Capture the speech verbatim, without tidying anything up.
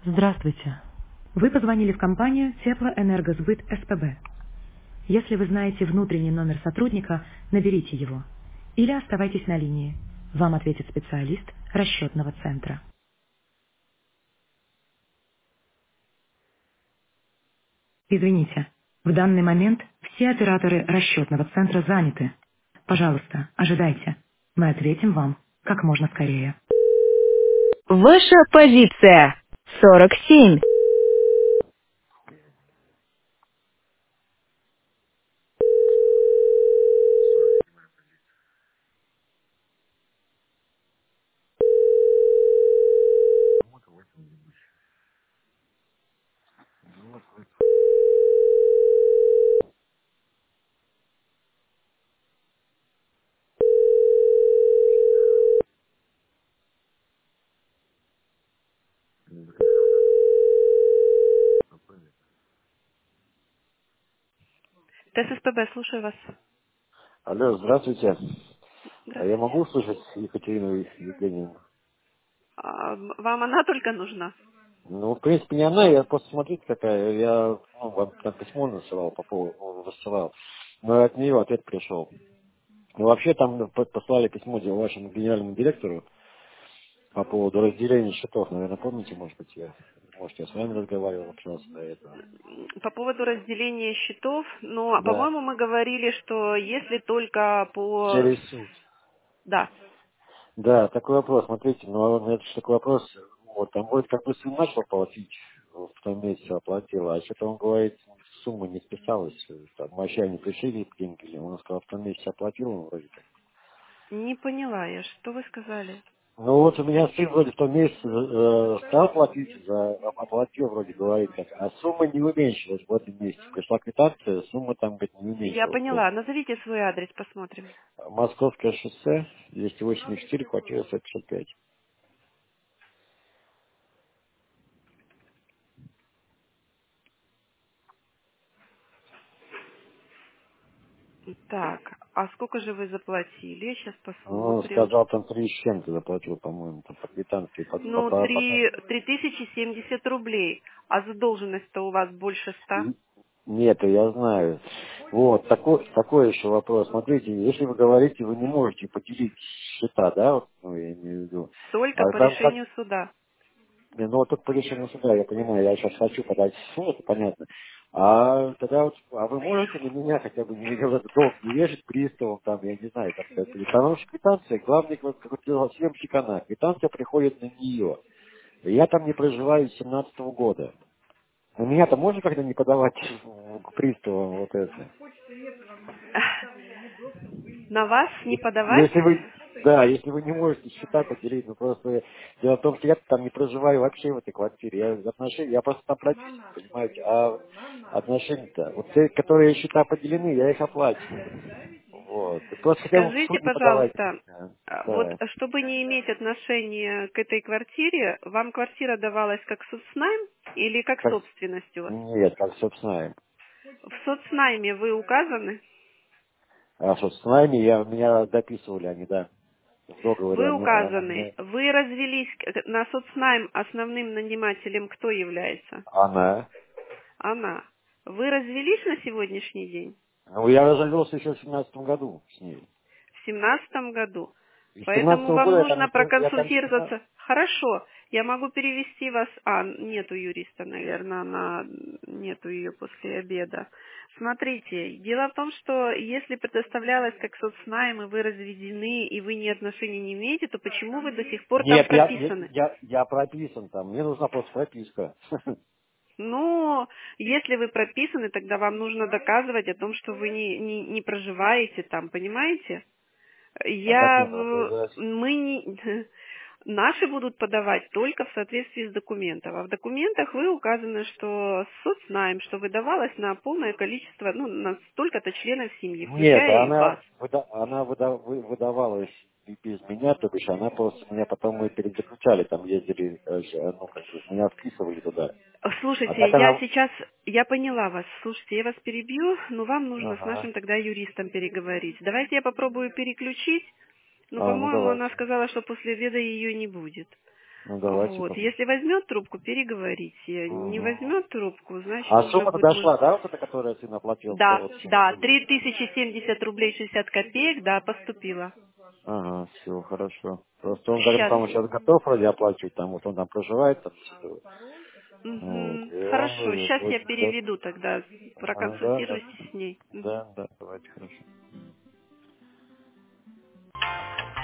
Здравствуйте. Вы позвонили в компанию Теплоэнергосбыт СПБ. Если вы знаете внутренний номер сотрудника, наберите его. Или оставайтесь на линии. Вам ответит специалист расчетного центра. Извините, в данный момент все операторы расчетного центра заняты. Пожалуйста, ожидайте. Мы ответим вам как можно скорее. Ваша позиция сорок семь. ТССПБ, слушаю вас. Алло, здравствуйте. А я Здравствуйте. могу услышать Екатерину Евгеньевну? А, вам она только нужна? Ну, в принципе, не она, я просто смотрите какая. Я ну, вам там письмо насылал по поводу, ну, рассылал. Но от нее ответ пришел. Ну, вообще там по- послали письмо де- вашему генеральному директору по поводу разделения счетов. Наверное, помните, может быть, я, может, я с вами разговаривал как раз до этого. По поводу разделения счетов, но, Да. по-моему, мы говорили, что если только по... Через суд. Да. Да, такой вопрос, смотрите, ну, это же такой вопрос, вот, там будет как бы сын начал платить, в том месяце оплатил, а что-то он говорит, сумма не списалась, там, вообще они пришли деньги, или он сказал, в том месяце оплатил, он вроде как. Не поняла я, что вы сказали? Ну вот у меня сын вроде в том месяце э, стал платить, за, оплатил вроде говорит как, а сумма не уменьшилась в этом месяце. Пришла квитанция, сумма там, говорит, не Я уменьшилась. То есть поняла. Назовите свой адрес, посмотрим. Московское шоссе, двести восемьдесят четыре, квартира сто пятьдесят пять. Так, а сколько же вы заплатили? Сейчас Ну, он посмотрим. сказал, там три с чем-то заплатил, по-моему, там по квитанции, по, по, Ну, по, по три, карте. три тысячи семьдесят рублей. А задолженность-то у вас больше ста? Н- Нет, я знаю. Вот, такой, такой еще вопрос. Смотрите, если вы говорите, вы не можете поделить счета, да, вот, ну, я имею в виду. Только А по там как, решению суда. не, ну, вот тут по решению суда, я понимаю, я сейчас хочу подать в суд, это понятно. А тогда вот, а вы можете на меня хотя бы не в этот долг не вешать приставом, там, я не знаю, как это, потому что квитанция, главный, как вот, съемщик она, квитанция приходит на нее. Я там не проживаю с семнадцатого года. У меня-то можно как-то не подавать к приставам вот это? На вас не подавать? Если вы, да, если вы не можете счета поделить, ну просто дело в том, что я там не проживаю вообще в этой квартире. Я отношения, я просто там прописан, понимаете, а отношения-то, вот те, которые счета поделены, я их оплачиваю. Вот. И просто хотя бы в Скажите, суд не подавайте на пожалуйста, меня. а, вот Да. чтобы не иметь отношения к этой квартире, вам квартира давалась как соцнайм или как Как, собственность у вас? нет, как собственно. В соцнайме вы указаны? А что с нами я, меня дописывали они, да, в договоре. Вы Они, указаны. они, Вы развелись к- на соцнайм, основным нанимателем кто является? она. Она. Вы развелись на сегодняшний день? Ну, я развелся еще в семнадцатом году с ней. В семнадцатом году. И с Поэтому семнадцатого вам года я там нужно не, про- я там не снимал. проконсультироваться. Хорошо, я могу перевести вас... А, нету юриста, наверное, она... нету ее после обеда. Смотрите, дело в том, что если предоставлялось как соцнайм, и вы разведены, и вы ни отношений не имеете, то почему вы до сих пор там Нет, я, я, прописаны? я, я прописан там. Мне нужна просто прописка. Ну, если вы прописаны, тогда вам нужно доказывать о том, что вы не, не, не проживаете там, понимаете? А как Я, мне надо в- доказать? мы не, наши будут подавать только в соответствии с документом. А в документах вы указаны, что соцнайм, что выдавалось на полное количество, ну, на столько-то членов семьи, Нет, включая и она, вас. выда- она выда- вы- выдавалась и без меня, то бишь она просто меня потом мы перезаключали, там ездили, э, ж- ну, как бы, меня вписывали туда. А Слушайте, так я она... сейчас, я поняла вас. Слушайте, я вас перебью, но вам нужно с Ага. нашим тогда юристом переговорить. Давайте я попробую переключить, но, А, ну по-моему, давайте. она сказала, что после обеда ее не будет. Ну, давайте Вот. посмотрим. Если возьмет трубку, переговорите. Не Угу. возьмет трубку, значит А уже сумма-то будет мой... дошла, да, вот эта, которая сын оплатил, вся Да, вот сумма да, полностью? три тысячи семьдесят рублей шестьдесят копеек, да, поступила. Ага, все, хорошо. Просто он говорит, Сейчас. сам сейчас готов вроде оплачивать, там вот он там проживает, там все. Вот, Угу. и он Хорошо, э, сейчас я просит, да, переведу тогда, а, да, да, проконсультируйтесь с ней. Мгм. да, да, давайте, хорошо.